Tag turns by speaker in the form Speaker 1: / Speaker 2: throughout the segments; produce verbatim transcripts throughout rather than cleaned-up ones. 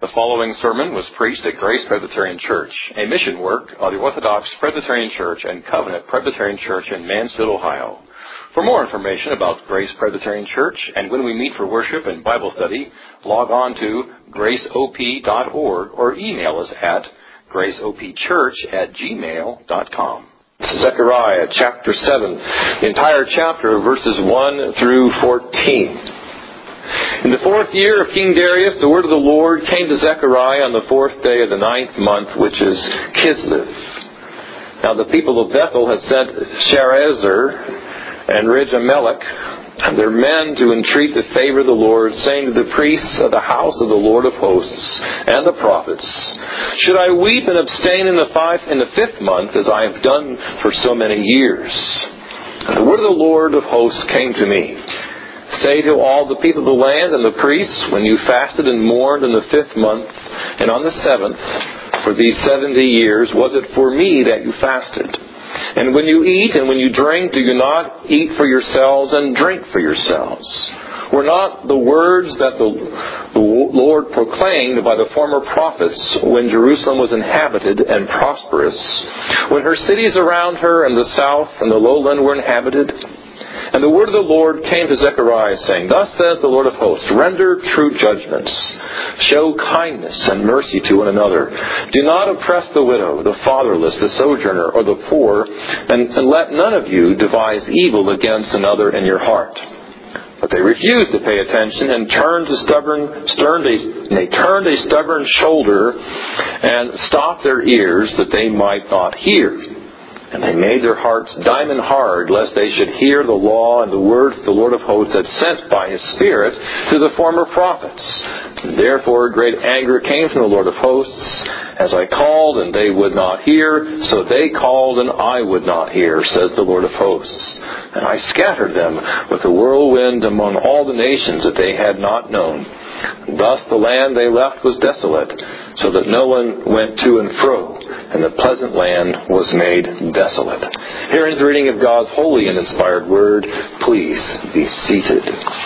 Speaker 1: The following sermon was preached at Grace Presbyterian Church, a mission work of the Orthodox Presbyterian Church and Covenant Presbyterian Church in Mansfield, Ohio. For more information about Grace Presbyterian Church and when we meet for worship and Bible study, log on to grace o p dot org or email us at grace o p church at gmail dot com. Zechariah chapter seven, the entire chapter, verses one through fourteen. In the fourth year of King Darius, the word of the Lord came to Zechariah on the fourth day of the ninth month, which is Kislev. Now the people of Bethel had sent Sharezer and Regemelech and their men to entreat the favor of the Lord, saying to the priests of the house of the Lord of hosts and the prophets, "Should I weep and abstain in the five in the fifth month, as I have done for so many years?" And the word of the Lord of hosts came to me. "Say to all the people of the land and the priests, when you fasted and mourned in the fifth month and on the seventh, for these seventy years, was it for me that you fasted? And when you eat and when you drink, do you not eat for yourselves and drink for yourselves? Were not the words that the, the Lord proclaimed by the former prophets when Jerusalem was inhabited and prosperous, when her cities around her and the south and the lowland were inhabited? And the word of the Lord came to Zechariah, saying, Thus says the Lord of hosts, render true judgments, show kindness and mercy to one another. Do not oppress the widow, the fatherless, the sojourner, or the poor, and, and let none of you devise evil against another in your heart." But they refused to pay attention and turned to stubborn, stern, and they turned a stubborn shoulder and stopped their ears that they might not hear. And they made their hearts diamond hard, lest they should hear the law and the words the Lord of hosts had sent by His Spirit to the former prophets. And therefore great anger came from the Lord of hosts, as I called, and they would not hear, so they called, and I would not hear, says the Lord of hosts. And I scattered them with a whirlwind among all the nations that they had not known. Thus the land they left was desolate, so that no one went to and fro, and the pleasant land was made desolate. Here ends the reading of God's holy and inspired word. Please be seated.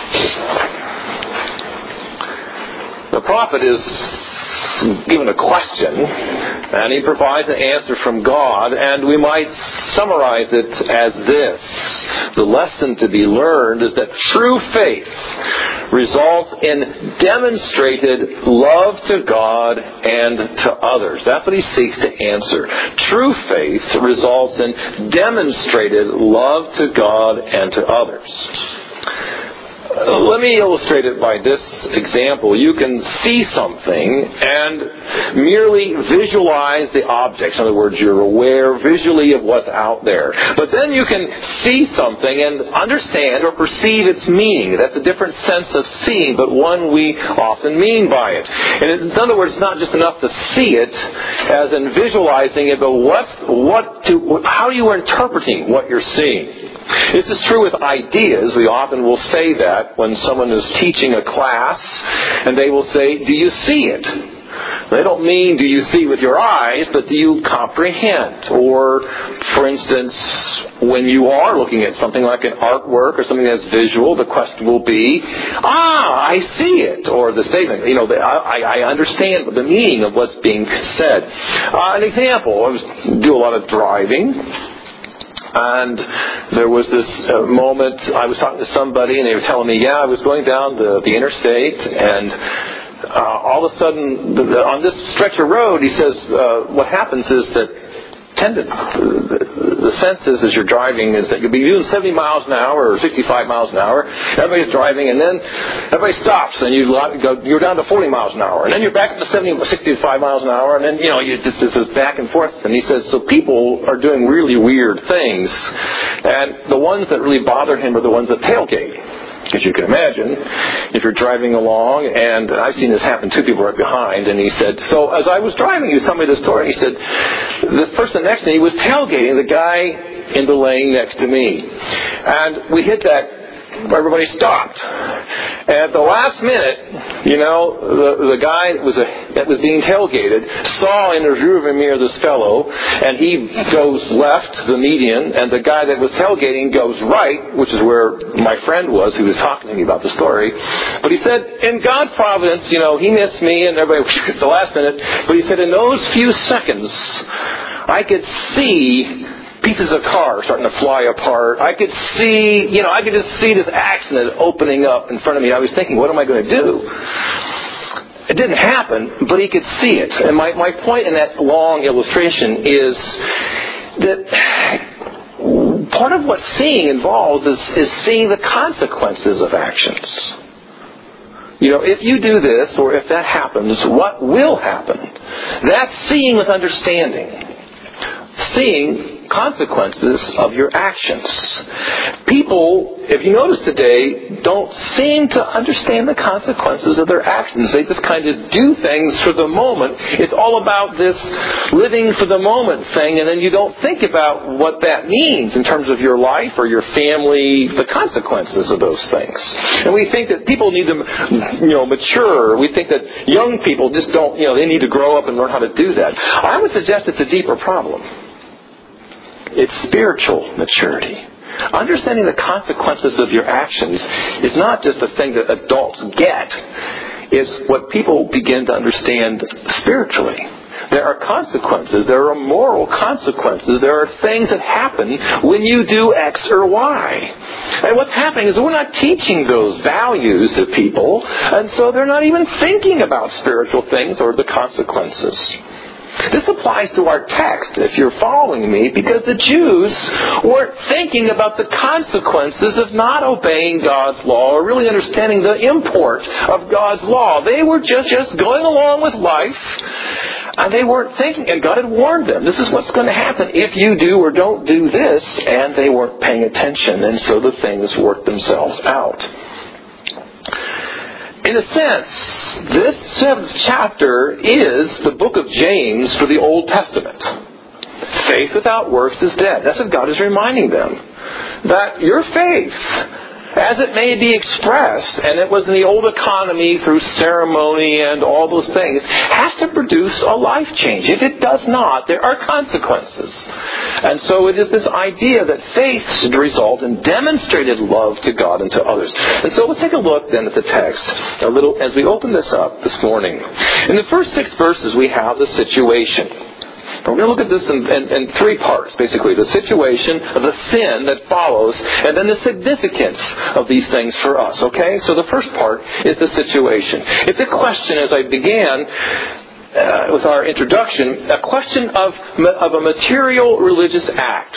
Speaker 1: The prophet is given a question, and he provides an answer from God, and we might summarize it as this. The lesson to be learned is that true faith results in demonstrated love to God and to others. That's what he seeks to answer. True faith results in demonstrated love to God and to others. Let me illustrate it by this example. You can see something and merely visualize the objects. In other words, you're aware visually of what's out there. But then you can see something and understand or perceive its meaning. That's a different sense of seeing, but one we often mean by it. And in other words, it's not just enough to see it as in visualizing it, but what, what to, how you are interpreting what you're seeing. This is true with ideas. We often will say that when someone is teaching a class, and they will say, "Do you see it?" They don't mean, do you see with your eyes, but do you comprehend? Or, for instance, when you are looking at something like an artwork or something that's visual, the question will be, "Ah, I see it." Or the statement, you know, I, I understand the meaning of what's being said. Uh, an example, I was, do a lot of driving. And there was this uh, moment, I was talking to somebody and they were telling me, yeah, I was going down the, the interstate and uh, all of a sudden the, the, on this stretch of road, he says, uh, what happens is that tended, the, the sense is as you're driving is that you'll be doing seventy miles an hour or sixty-five miles an hour. Everybody's driving and then everybody stops and you go, you're down to forty miles an hour. And then you're back up to seventy, sixty-five miles an hour. And then, you know, you just, this is back and forth. And he says, so people are doing really weird things. And the ones that really bother him are the ones that tailgate. As you can imagine, if you're driving along, and I've seen this happen to people right behind, and he said, so as I was driving, he was telling me the story, he said, this person next to me was tailgating the guy in the lane next to me. And we hit that everybody stopped. And at the last minute, you know, the, the guy that was, a, that was being tailgated saw in his rearview mirror this fellow, and he goes left, the median, and the guy that was tailgating goes right, which is where my friend was who was talking to me about the story. But he said, in God's providence, you know, he missed me, and everybody, at the last minute, but he said, in those few seconds, I could see pieces of car starting to fly apart. I could see, you know, I could just see this accident opening up in front of me. I was thinking, what am I going to do? It didn't happen, but he could see it. And my, my point in that long illustration is that part of what seeing involves is, is seeing the consequences of actions. You know, if you do this, or if that happens, what will happen? That's seeing with understanding. Seeing consequences of your actions. People, if you notice today, don't seem to understand the consequences of their actions. They just kind of do things for the moment. It's all about this living for the moment thing, and then you don't think about what that means in terms of your life or your family, the consequences of those things. And we think that people need to, you know, mature. We think that young people just don't, you know, they need to grow up and learn how to do that. I would suggest it's a deeper problem. It's spiritual maturity. Understanding the consequences of your actions is not just a thing that adults get. It's what people begin to understand spiritually. There are consequences. There are moral consequences. There are things that happen when you do X or Y. And what's happening is we're not teaching those values to people, and so they're not even thinking about spiritual things or the consequences. This applies to our text, if you're following me, because the Jews weren't thinking about the consequences of not obeying God's law or really understanding the import of God's law. They were just, just going along with life, and they weren't thinking, and God had warned them, this is what's going to happen if you do or don't do this, and they weren't paying attention, and so the things worked themselves out. In a sense, this seventh chapter is the book of James for the Old Testament. Faith without works is dead. That's what God is reminding them. That your faith, as it may be expressed, and it was in the old economy through ceremony and all those things, has to produce a life change. If it does not, there are consequences. And so it is this idea that faith should result in demonstrated love to God and to others. And so let's take a look then at the text a little as we open this up this morning. In the first six verses we have the situation. We're going to look at this in, in, in three parts, basically. The situation, the sin that follows, and then the significance of these things for us, okay? So the first part is the situation. It's a question, as I began uh, with our introduction, a question of, of a material religious act.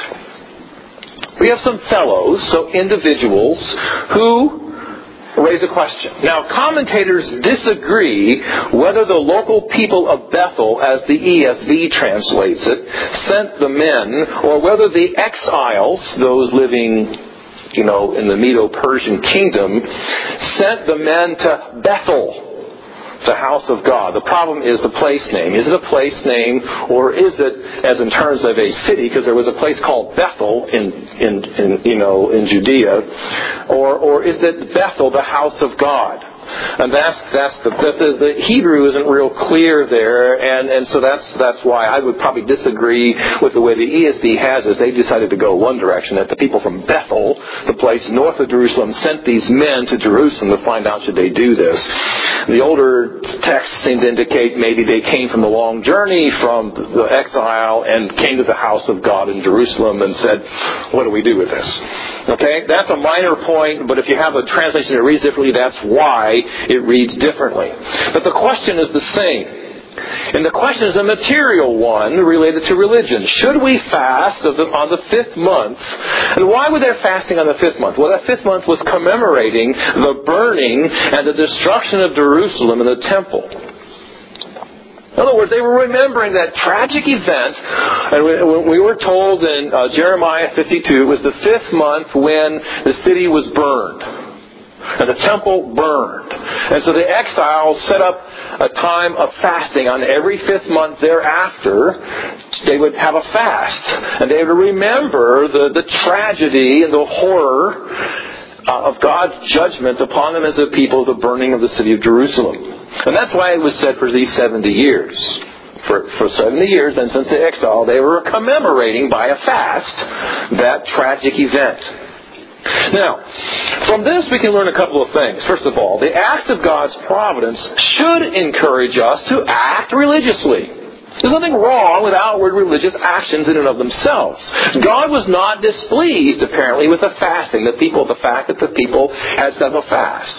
Speaker 1: We have some fellows, so individuals, who raise a question. Now, commentators disagree whether the local people of Bethel, as the E S V translates it, sent the men, or whether the exiles, those living, you know, in the Medo-Persian kingdom, sent the men to Bethel, the house of God. The problem is the place name. Is it a place name, or is it, as in terms of a city, because there was a place called Bethel in, in, in you know, in Judea, or or is it Bethel, the house of God? And that's that's the, the the Hebrew isn't real clear there, and, and so that's that's why I would probably disagree with the way the E S V has it. They decided to go one direction, that the people from Bethel, the place north of Jerusalem, sent these men to Jerusalem to find out should they do this. The older texts seem to indicate maybe they came from the long journey from the exile and came to the house of God in Jerusalem and said, what do we do with this? Okay, that's a minor point, but if you have a translation that reads differently, that's why it reads differently. But the question is the same. And the question is a material one related to religion. Should we fast on the fifth month? And why were they fasting on the fifth month? Well, that fifth month was commemorating the burning and the destruction of Jerusalem and the temple. In other words, they were remembering that tragic event. And we were told in uh, Jeremiah fifty-two, it was the fifth month when the city was burned. And the temple burned. And so the exiles set up a time of fasting on every fifth month thereafter. They would have a fast. And they would remember the, the tragedy and the horror uh, of God's judgment upon them as a people, the burning of the city of Jerusalem. And that's why it was said for these seventy years. For, for seventy years, and since the exile, they were commemorating by a fast that tragic event. Now, from this we can learn a couple of things. First of all, the act of God's providence should encourage us to act religiously. There's nothing wrong with outward religious actions in and of themselves. God was not displeased, apparently, with the fasting, the people, the fact that the people had set up a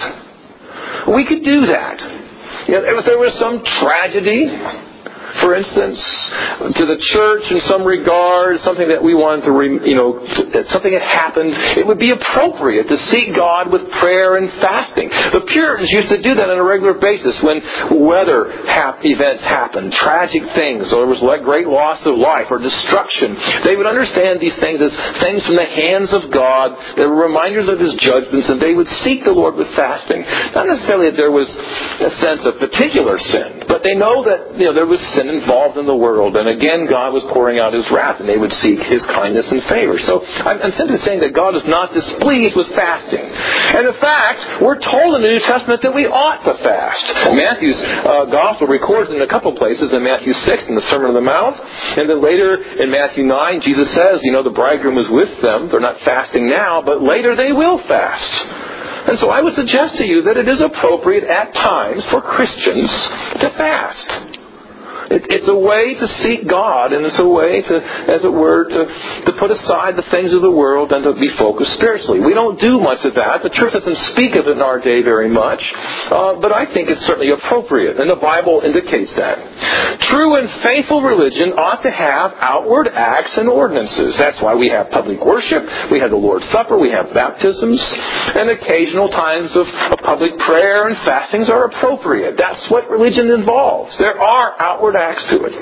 Speaker 1: fast. We could do that. You know, if there was some tragedy, for instance, to the church in some regard, something that we wanted to, re, you know, that something had happened, it would be appropriate to seek God with prayer and fasting. The Puritans used to do that on a regular basis when weather hap- events happened, tragic things, or there was like great loss of life or destruction. They would understand these things as things from the hands of God. They were reminders of His judgments, and they would seek the Lord with fasting. Not necessarily that there was a sense of particular sin, but they know that, you know, there was sin involved in the world, and again God was pouring out His wrath, and they would seek His kindness and favor. So I'm, I'm simply saying that God is not displeased with fasting. And in fact, we're told in the New Testament that we ought to fast. Matthew's uh, Gospel records in a couple places, in Matthew six in the Sermon on the Mount, and then later in Matthew nine, Jesus says, you know, the bridegroom is with them. They're not fasting now, but later they will fast. And so I would suggest to you that it is appropriate at times for Christians to fast. It, it's a way to seek God, and it's a way to, as it were, to, to put aside the things of the world and to be focused spiritually. We don't do much of that. The church doesn't speak of it in our day very much, uh, but I think it's certainly appropriate, and the Bible indicates that. True and faithful religion ought to have outward acts and ordinances. That's why we have public worship, we have the Lord's Supper, we have baptisms, and occasional times of, of public prayer and fastings are appropriate. That's what religion involves. There are outward acts to it.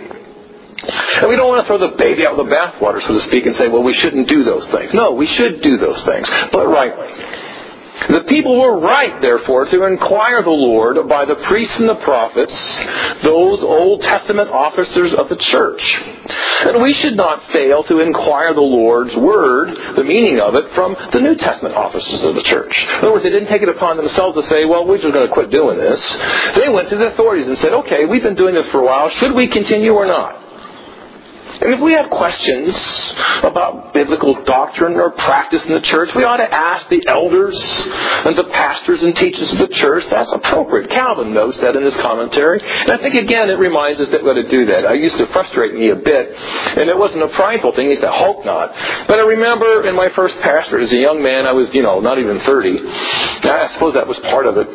Speaker 1: And we don't want to throw the baby out with the bathwater, so to speak, and say, well, we shouldn't do those things. No, we should do those things, but rightly. The people were right, therefore, to inquire the Lord by the priests and the prophets, those Old Testament officers of the church. And we should not fail to inquire the Lord's word, the meaning of it, from the New Testament officers of the church. In other words, they didn't take it upon themselves to say, well, we're just going to quit doing this. They went to the authorities and said, okay, we've been doing this for a while. Should we continue or not? And if we have questions about biblical doctrine or practice in the church, we ought to ask the elders and the pastors and teachers of the church. That's appropriate. Calvin notes that in his commentary. And I think, again, it reminds us that we ought to do that. It used to frustrate me a bit, and it wasn't a prideful thing. He said, I hope not. But I remember in my first pastorate as a young man, I was, you know, not even thirty. I suppose that was part of it.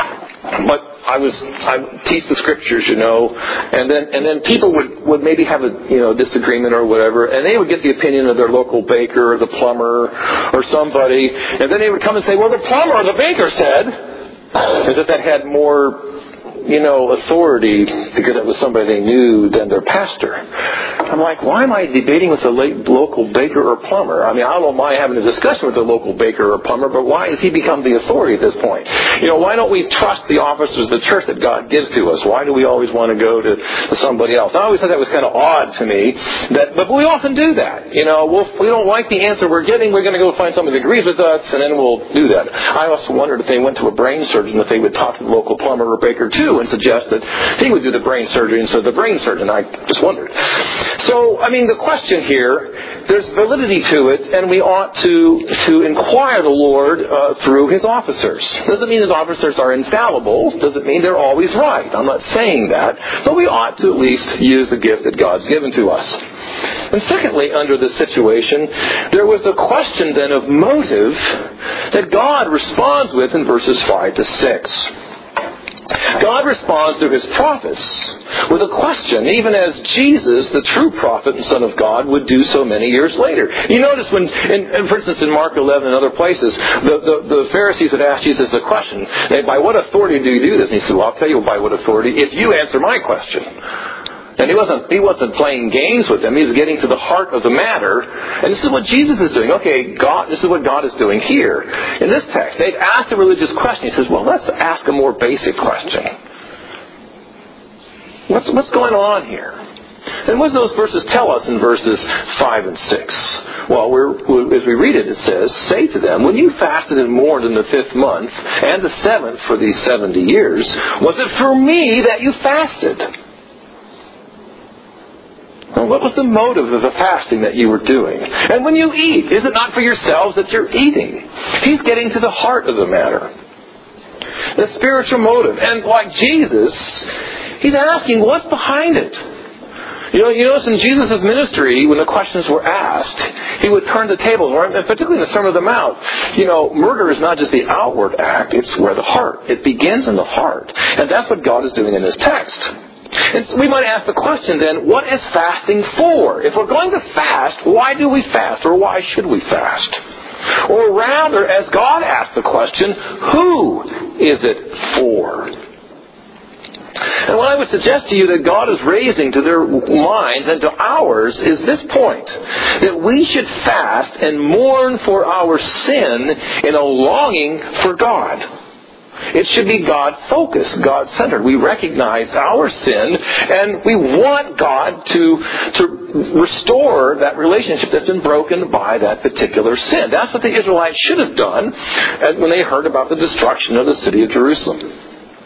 Speaker 1: But I was I teach the scriptures, you know, and then and then people would, would maybe have a you know disagreement or whatever, and they would get the opinion of their local baker or the plumber or somebody, and then they would come and say, well, the plumber or the baker said, as if that had more, you know, authority because it was somebody they knew than their pastor. I'm like, why am I debating with the local baker or plumber? I mean, I don't mind having a discussion with the local baker or plumber, but why has he become the authority at this point? You know, why don't we trust the officers of the church that God gives to us? Why do we always want to go to, to somebody else? I always thought that was kind of odd to me, that, but we often do that. You know, we'll, we don't like the answer we're getting, we're going to go find somebody that agrees with us, and then we'll do that. I also wondered if they went to a brain surgeon, if they would talk to the local plumber or baker too, and suggest that he would do the brain surgery instead of the brain surgeon. I just wondered. So, I mean, the question here, there's validity to it, and we ought to to inquire the Lord uh, through His officers. Doesn't mean His officers are infallible. Doesn't mean they're always right. I'm not saying that. But we ought to at least use the gift that God's given to us. And secondly, under this situation, there was the question then of motive that God responds with in verses five to six. God responds through His prophets with a question, even as Jesus, the true prophet and Son of God, would do so many years later. You notice when, in, in, for instance, in Mark eleven and other places, the, the, the Pharisees would ask Jesus a question. They, by what authority do you do this? And He said, well, I'll tell you by what authority, if you answer my question. And he wasn't he wasn't playing games with them. He was getting to the heart of the matter. And this is what Jesus is doing. Okay, God, this is what God is doing here. In this text, they've asked a religious question. He says, well, let's ask a more basic question. What's, what's going on here? And what do those verses tell us in verses five and six? Well, we're, as we read it, it says, "Say to them, when you fasted and mourned in the fifth month, and the seventh for these seventy years, was it for me that you fasted?" Well, what was the motive of the fasting that you were doing? And when you eat, is it not for yourselves that you're eating? He's getting to the heart of the matter. The spiritual motive. And like Jesus, he's asking, what's behind it? You know, you notice in Jesus' ministry, when the questions were asked, he would turn the tables, and particularly in the Sermon on the Mount. You know, murder is not just the outward act, it's where the heart. It begins in the heart. And that's what God is doing in this text. And so we might ask the question then, what is fasting for? If we're going to fast, why do we fast? Or why should we fast? Or rather, as God asked the question, who is it for? And what I would suggest to you that God is raising to their minds and to ours is this point. That we should fast and mourn for our sin in a longing for God. It should be God-focused, God-centered. We recognize our sin, and we want God to, to restore that relationship that's been broken by that particular sin. That's what the Israelites should have done when they heard about the destruction of the city of Jerusalem.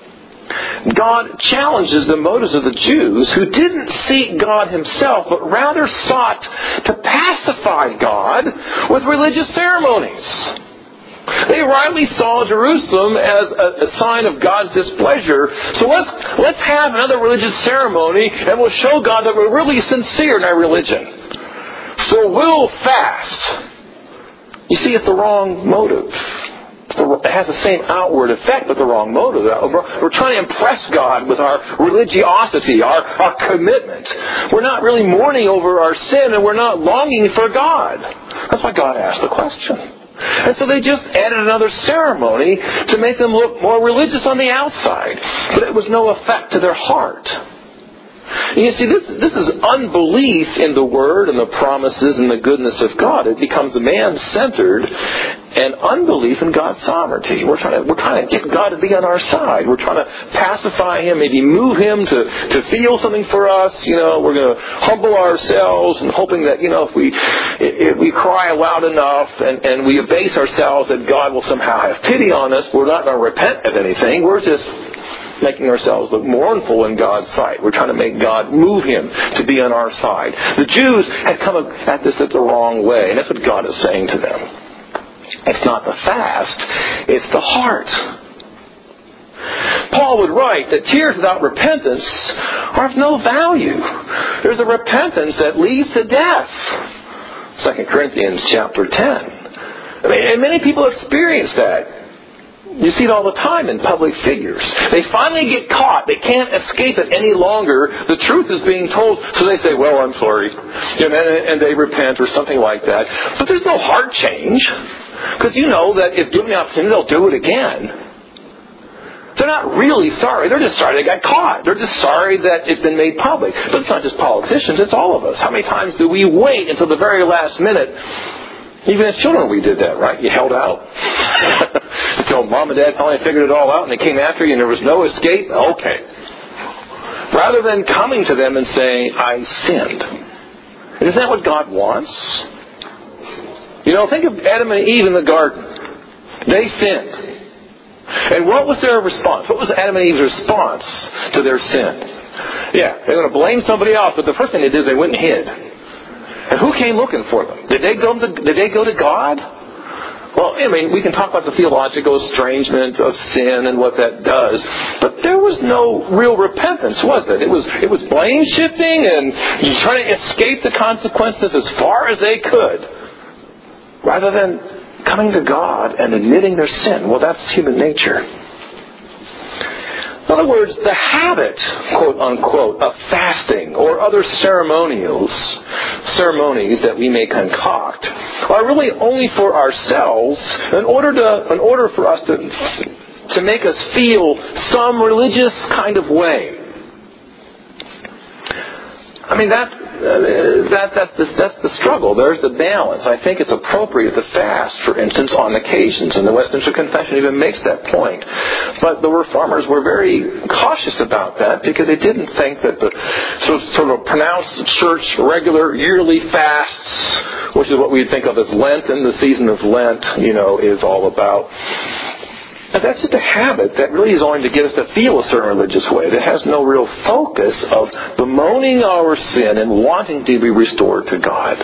Speaker 1: God challenges the motives of the Jews who didn't seek God himself, but rather sought to pacify God with religious ceremonies. They rightly saw Jerusalem as a, a sign of God's displeasure. So let's, let's have another religious ceremony and we'll show God that we're really sincere in our religion. So we'll fast. You see, it's the wrong motive. It's the, it has the same outward effect, but the wrong motive. We're trying to impress God with our religiosity, our, our commitment. We're not really mourning over our sin, and we're not longing for God. That's why God asked the question. And so they just added another ceremony to make them look more religious on the outside. But it was no effect to their heart. And you see, this, this is unbelief in the Word and the promises and the goodness of God. It becomes man-centered and unbelief in God's sovereignty. We're trying to, we're trying to get God to be on our side. We're trying to pacify Him, maybe move Him to, to feel something for us. You know, we're going to humble ourselves and hoping that, you know, if we if we cry loud enough and, and we abase ourselves, that God will somehow have pity on us. We're not going to repent of anything. We're just making ourselves look mournful in God's sight. We're trying to make God move Him to be on our side. The Jews had come at this the wrong way, and that's what God is saying to them. It's not the fast, it's the heart. Paul would write that tears without repentance are of no value. There's a repentance that leads to death. Second Corinthians chapter ten. I mean, and many people experience that. You see it all the time in public figures. They finally get caught. They can't escape it any longer. The truth is being told. So they say, well, I'm sorry. And, and they repent or something like that. But there's no heart change. Because you know that if given the opportunity, they'll do it again. They're not really sorry. They're just sorry they got caught. They're just sorry that it's been made public. But it's not just politicians. It's all of us. How many times do we wait until the very last minute? Even as children we did that, right? You held out. Until mom and dad finally figured it all out and they came after you and there was no escape. Okay. Rather than coming to them and saying, I sinned. Isn't that what God wants? You know, think of Adam and Eve in the garden. They sinned. And what was their response? What was Adam and Eve's response to their sin? Yeah, they're going to blame somebody else, but the first thing they did is they went and hid. And who came looking for them? Did they go to, did they go to God? Well, I mean, we can talk about the theological estrangement of sin and what that does, but there was no real repentance, was it? It was it was blame shifting and trying to escape the consequences as far as they could, rather than coming to God and admitting their sin. Well, that's human nature. In other words, the habit, quote unquote, of fasting or other ceremonials, ceremonies that we may concoct, are really only for ourselves in order to, in order for us to, to make us feel some religious kind of way. I mean, that, uh, that, that's, the, that's the struggle. There's the balance. I think it's appropriate to fast, for instance, on occasions. And the Westminster Confession even makes that point. But the Reformers were very cautious about that because they didn't think that the sort of, sort of pronounced church regular yearly fasts, which is what we think of as Lent and the season of Lent, you know, is all about. But that's just a habit that really is only to get us to feel a certain religious way. That has no real focus of bemoaning our sin and wanting to be restored to God.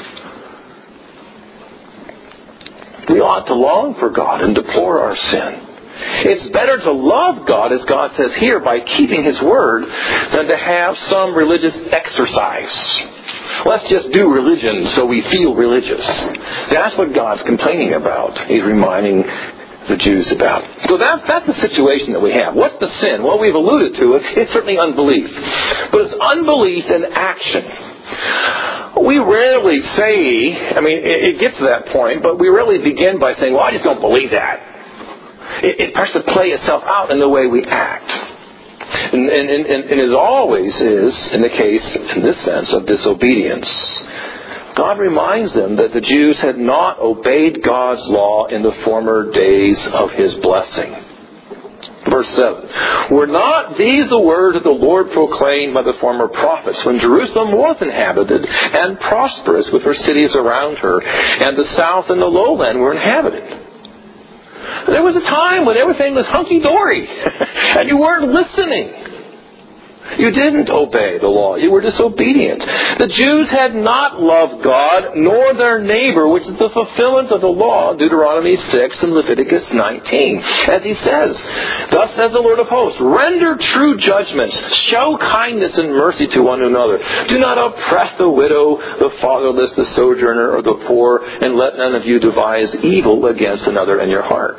Speaker 1: We ought to long for God and deplore our sin. It's better to love God, as God says here, by keeping His Word, than to have some religious exercise. Let's just do religion so we feel religious. That's what God's complaining about. He's reminding the Jews about. So that's, that's the situation that we have. What's the sin? Well, we've alluded to it. It's certainly unbelief. But it's unbelief in action. We rarely say, I mean, it, it gets to that point, but we rarely begin by saying, well, I just don't believe that. It, it has to play itself out in the way we act. And, and, and, and it always is, in the case, in this sense, of disobedience. God reminds them that the Jews had not obeyed God's law in the former days of His blessing. Verse seven. Were not these the words that the Lord proclaimed by the former prophets, when Jerusalem was inhabited and prosperous with her cities around her, and the south and the lowland were inhabited? There was a time when everything was hunky-dory, and you weren't listening. You didn't obey the law. You were disobedient. The Jews had not loved God nor their neighbor, which is the fulfillment of the law, Deuteronomy six and Leviticus nineteen. As He says, thus says the Lord of hosts, render true judgments, show kindness and mercy to one another. Do not oppress the widow, the fatherless, the sojourner, or the poor, and let none of you devise evil against another in your heart.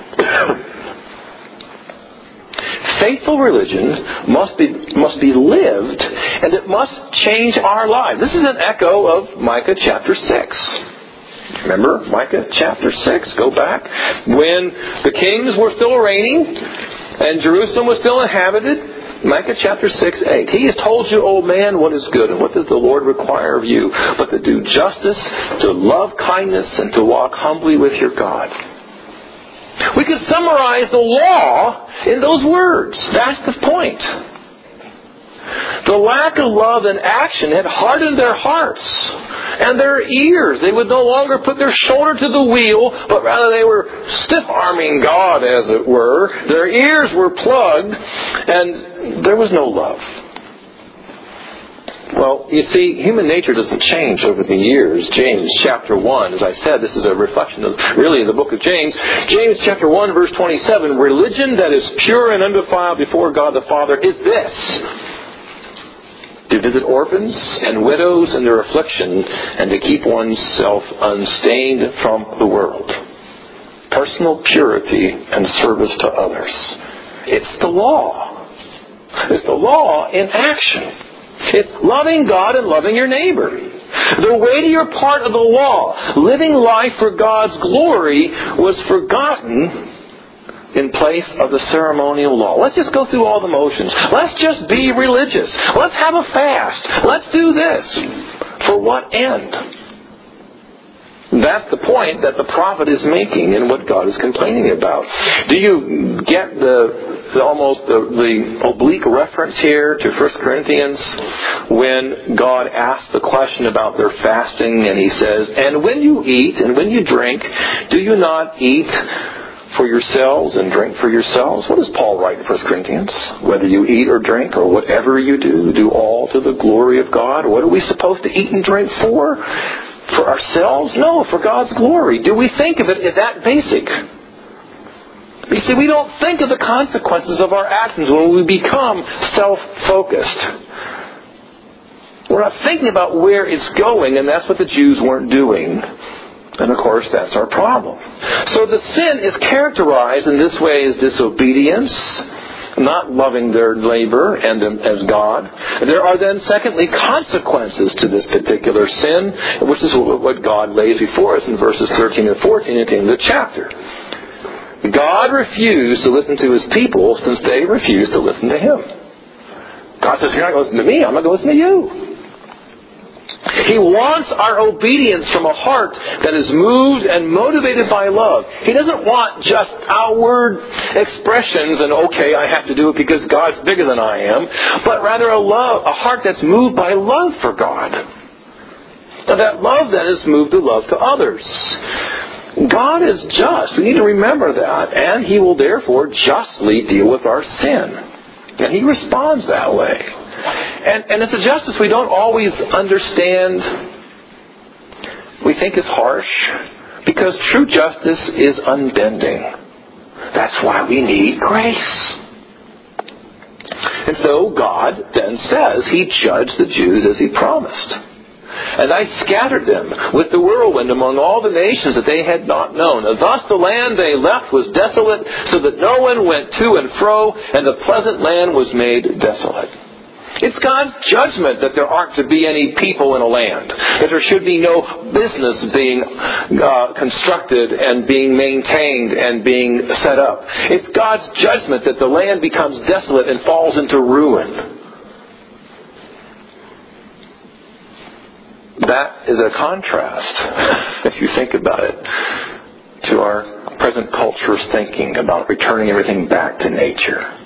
Speaker 1: Faithful religion must be must be lived, and it must change our lives. This is an echo of Micah chapter six. Remember Micah chapter six? Go back. When the kings were still reigning and Jerusalem was still inhabited, Micah chapter six, eight. He has told you, O man, what is good, and what does the Lord require of you, but to do justice, to love kindness, and to walk humbly with your God. We could summarize the law in those words. That's the point. The lack of love and action had hardened their hearts and their ears. They would no longer put their shoulder to the wheel, but rather they were stiff-arming God, as it were. Their ears were plugged, and there was no love. Well, you see, human nature doesn't change over the years. James chapter one, as I said, this is a reflection of really the book of James. James chapter one, verse twenty-seven, religion that is pure and undefiled before God the Father is this: to visit orphans and widows in their affliction, and to keep oneself unstained from the world. Personal purity and service to others. It's the law. It's the law in action. It's loving God and loving your neighbor. The weightier part of the law, living life for God's glory, was forgotten in place of the ceremonial law. Let's just go through all the motions. Let's just be religious. Let's have a fast. Let's do this. For what end? That's the point that the prophet is making and what God is complaining about. Do you get the, the almost the, the oblique reference here to First Corinthians when God asks the question about their fasting, and He says, and when you eat and when you drink, do you not eat for yourselves and drink for yourselves? What does Paul write in First Corinthians? Whether you eat or drink or whatever you do, do all to the glory of God. What are we supposed to eat and drink for? For ourselves? No, for God's glory. Do we think of it as that basic? You see, we don't think of the consequences of our actions when we become self-focused. We're not thinking about where it's going, and that's what the Jews weren't doing. And of course, that's our problem. So the sin is characterized in this way as disobedience, not loving their neighbor and them as God. There are then, secondly, consequences to this particular sin, which is what God lays before us in verses thirteen and fourteen at the end of the chapter. God refused to listen to His people since they refused to listen to Him. God says, you're not going to listen to me, I'm not going to listen to you. He wants our obedience from a heart that is moved and motivated by love. He doesn't want just outward expressions and, okay, I have to do it because God's bigger than I am, but rather a love, a heart that's moved by love for God. Now that love then is moved to love to others. God is just. We need to remember that. And He will therefore justly deal with our sin. And He responds that way. And, and it's a justice we don't always understand. We think is harsh. Because true justice is unbending. That's why we need grace. And so God then says He judged the Jews as He promised. And I scattered them with the whirlwind among all the nations that they had not known. And thus the land they left was desolate, so that no one went to and fro, and the pleasant land was made desolate. It's God's judgment that there aren't to be any people in a land, that there should be no business being uh, constructed and being maintained and being set up. It's God's judgment that the land becomes desolate and falls into ruin. That is a contrast, if you think about it, to our present culture's thinking about returning everything back to nature.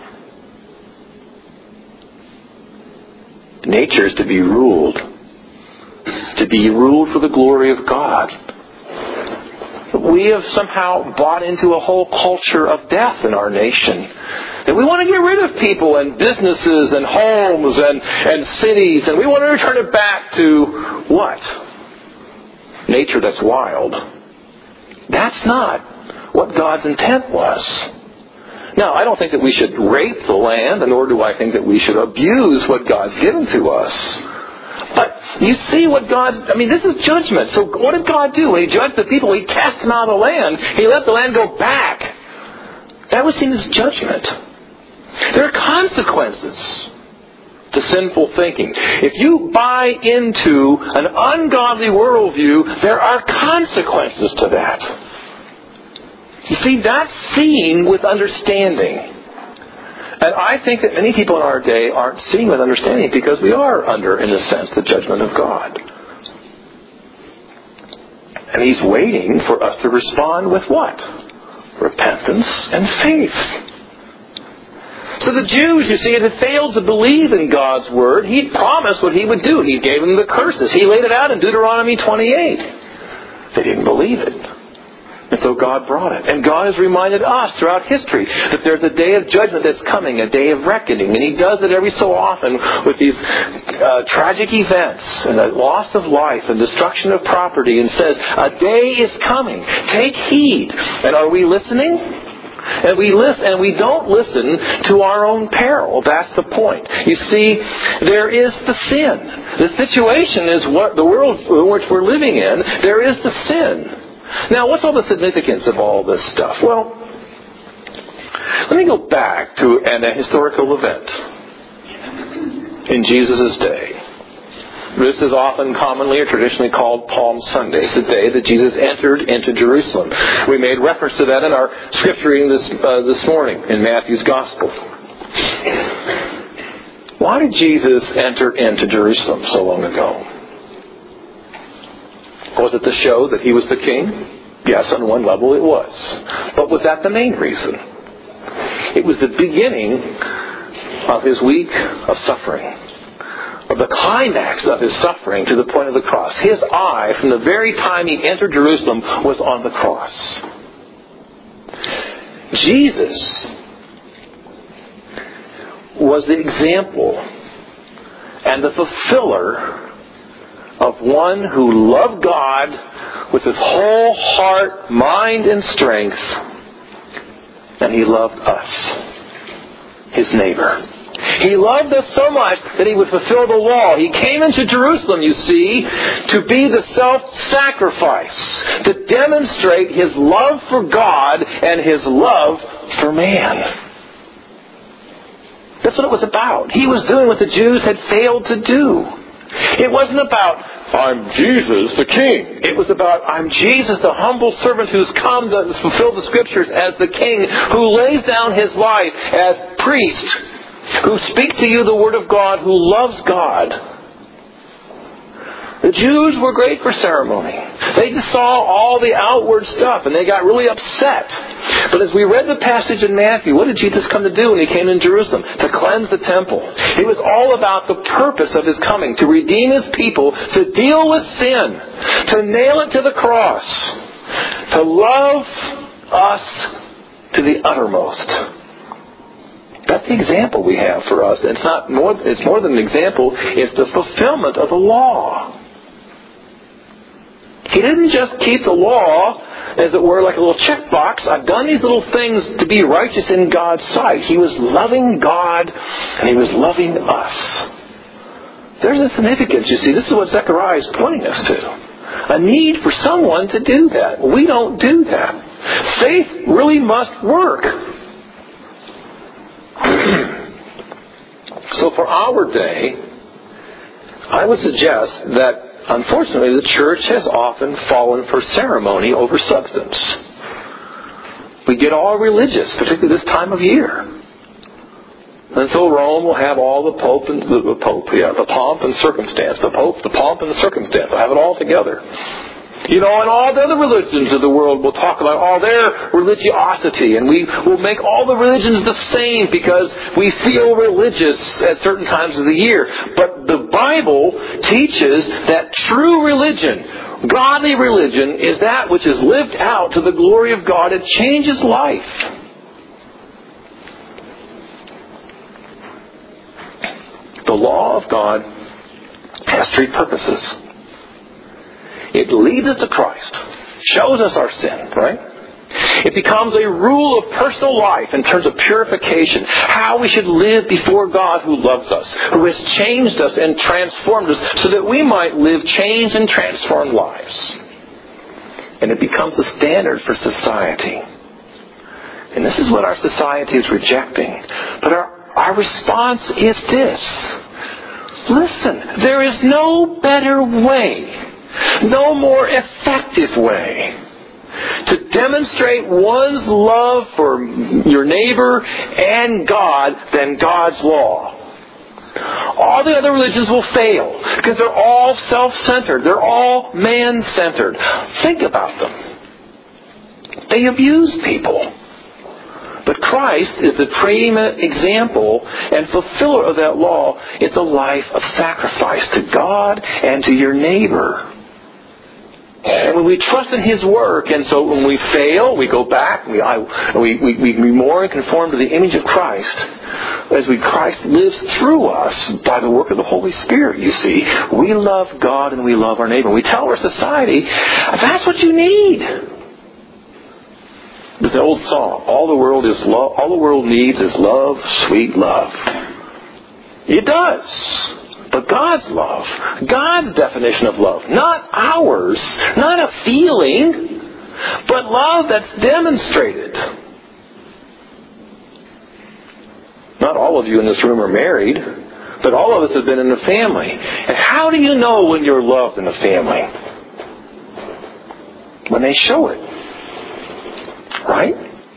Speaker 1: Nature is to be ruled, to be ruled for the glory of God. We have somehow bought into a whole culture of death in our nation. That we want to get rid of people and businesses and homes and, and cities, and we want to return it back to what? Nature that's wild. That's not what God's intent was. Now, I don't think that we should rape the land, nor do I think that we should abuse what God's given to us. But you see what God's... I mean, this is judgment. So what did God do? When He judged the people, He cast them out of the land. He let the land go back. That was seen as judgment. There are consequences to sinful thinking. If you buy into an ungodly worldview, there are consequences to that. You see, that's seen with understanding. And I think that many people in our day aren't seeing with understanding because we are under, in a sense, the judgment of God. And He's waiting for us to respond with what? Repentance and faith. So the Jews, you see, had failed to believe in God's Word. He promised what He would do. He gave them the curses. He laid it out in Deuteronomy twenty-eight. They didn't believe it. And so God brought it. And God has reminded us throughout history that there's a day of judgment that's coming, a day of reckoning. And He does it every so often with these uh, tragic events and the loss of life and destruction of property, and says, a day is coming. Take heed. And are we listening? And we listen, and we don't listen to our own peril. That's the point. You see, there is the sin. The situation is what the world in which we're living in. There is the sin. Now, what's all the significance of all this stuff? Well, let me go back to an, a historical event in Jesus' day. This is often commonly or traditionally called Palm Sunday. It's the day that Jesus entered into Jerusalem. We made reference to that in our scripture reading this, uh, this morning in Matthew's Gospel. Why did Jesus enter into Jerusalem so long ago? Was it to show that He was the king? Yes, on one level it was. But was that the main reason? It was the beginning of His week of suffering. Of the climax of His suffering to the point of the cross. His eye, from the very time He entered Jerusalem, was on the cross. Jesus was the example and the fulfiller of one who loved God with his whole heart, mind, and strength. And He loved us, His neighbor. He loved us so much that He would fulfill the law. He came into Jerusalem, you see, to be the self-sacrifice, to demonstrate His love for God and His love for man. That's what it was about. He was doing what the Jews had failed to do. It wasn't about, I'm Jesus the King. It was about, I'm Jesus the humble servant who's come to fulfill the Scriptures as the King, who lays down His life as priest, who speaks to you the Word of God, who loves God. The Jews were great for ceremony. They just saw all the outward stuff and they got really upset. But as we read the passage in Matthew, what did Jesus come to do when He came in Jerusalem? To cleanse the temple. It was all about the purpose of His coming, to redeem His people, to deal with sin, to nail it to the cross, to love us to the uttermost. That's the example we have for us. It's not more, it's more than an example, it's the fulfillment of the law. He didn't just keep the law, as it were, like a little checkbox. I've done these little things to be righteous in God's sight. He was loving God, and He was loving us. There's a significance, you see. This is what Zechariah is pointing us to. A need for someone to do that. We don't do that. Faith really must work. So for our day, I would suggest that unfortunately, the church has often fallen for ceremony over substance. We get all religious, particularly this time of year. And so Rome will have all the pope and the, the pope, yeah, the pomp and circumstance. The pope, the pomp and the circumstance. They'll have it all together. You know, and all the other religions of the world will talk about all their religiosity, and we will make all the religions the same because we feel religious at certain times of the year. But the Bible teaches that true religion, godly religion, is that which is lived out to the glory of God. It changes life. The law of God has three purposes. It leads us to Christ, shows us our sin, right? It becomes a rule of personal life in terms of purification, how we should live before God who loves us, who has changed us and transformed us so that we might live changed and transformed lives. And it becomes a standard for society. And this is what our society is rejecting. But our, our response is this. Listen, there is no better way, no more effective way to demonstrate one's love for your neighbor and God than God's law. All the other religions will fail because they're all self-centered. They're all man-centered. Think about them. They abuse people. But Christ is the preeminent example and fulfiller of that law. It's a life of sacrifice to God and to your neighbor. And when we trust in His work, and so when we fail, we go back, we, I, we, we, we be more and conform to the image of Christ, as we Christ lives through us by the work of the Holy Spirit, you see. We love God and we love our neighbor. We tell our society, that's what you need. There's an old song, all the world is love, all the world needs is love, sweet love. It does. But God's love, God's definition of love, not ours, not a feeling, but love that's demonstrated. Not all of you in this room are married, but all of us have been in a family. And how do you know when you're loved in a family? When they show it. Right?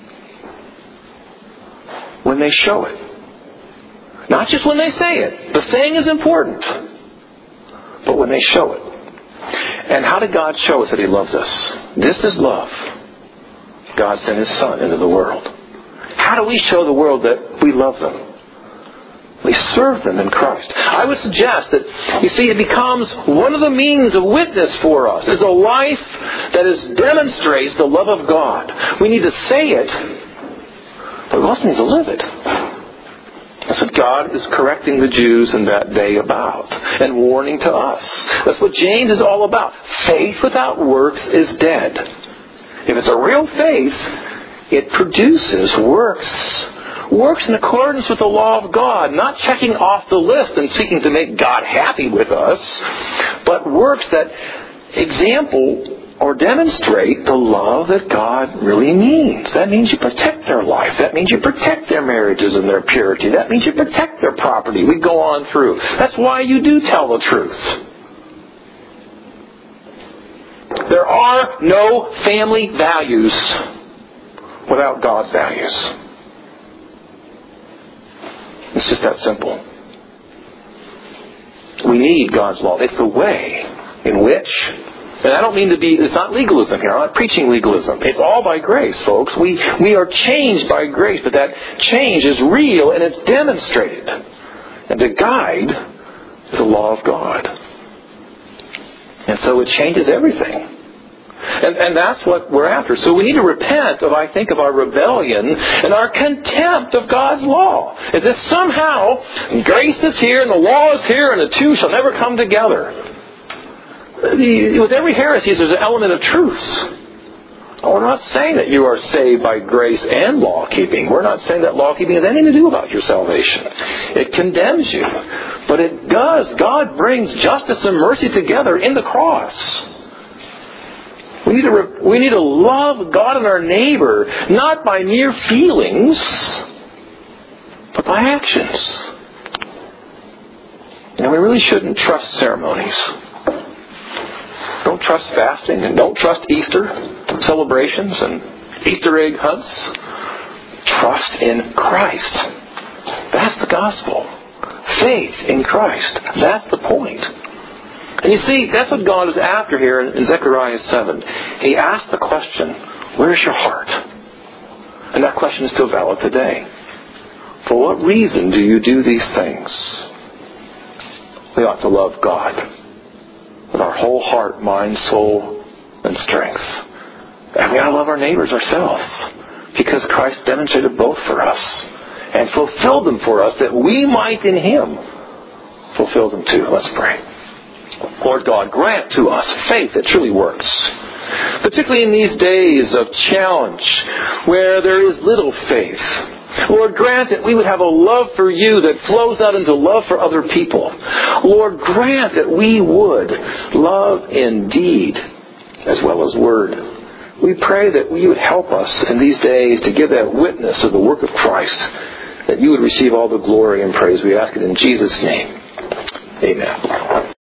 Speaker 1: When they show it. Not just when they say it. The saying is important. But when they show it. And how did God show us that He loves us? This is love. God sent His Son into the world. How do we show the world that we love them? We serve them in Christ. I would suggest that, you see, it becomes one of the means of witness for us. Is a life that is, demonstrates the love of God. We need to say it, but we also need to live it. That's what God is correcting the Jews in that day about and warning to us. That's what James is all about. Faith without works is dead. If it's a real faith, it produces works. Works in accordance with the law of God, not checking off the list and seeking to make God happy with us, but works that example or demonstrate the love that God really means. That means you protect their life. That means you protect their marriages and their purity. That means you protect their property. We go on through. That's why you do tell the truth. There are no family values without God's values. It's just that simple. We need God's law. It's the way in which, and I don't mean to be, it's not legalism here. I'm not preaching legalism. It's all by grace, folks. We, we are changed by grace, but that change is real and it's demonstrated. And the guide is the law of God. And so it changes everything. And, and that's what we're after. So we need to repent of, I think, of our rebellion and our contempt of God's law. As if somehow grace is here and the law is here and the two shall never come together. The, with every heresy, there's an element of truth. We're not saying that you are saved by grace and law keeping. We're not saying that law keeping has anything to do about your salvation. It condemns you. But it does. God brings justice and mercy together in the cross. We need to we need to love God and our neighbor, not by mere feelings, but by actions. And we really shouldn't trust ceremonies. Don't trust fasting, and don't trust Easter celebrations and Easter egg hunts. Trust in Christ. That's the gospel. Faith in Christ. That's the point. And you see, that's what God is after here in Zechariah seven. He asked the question, where's your heart? And that question is still valid today. For what reason do you do these things? We ought to love God with our whole heart, mind, soul, and strength. And we ought to love our neighbors ourselves, because Christ demonstrated both for us and fulfilled them for us, that we might in Him fulfill them too. Let's pray. Lord God, grant to us faith that truly works, particularly in these days of challenge where there is little faith. Lord, grant that we would have a love for you that flows out into love for other people. Lord, grant that we would love in deed as well as word. We pray that you would help us in these days to give that witness of the work of Christ, that you would receive all the glory and praise. We ask it in Jesus' name. Amen.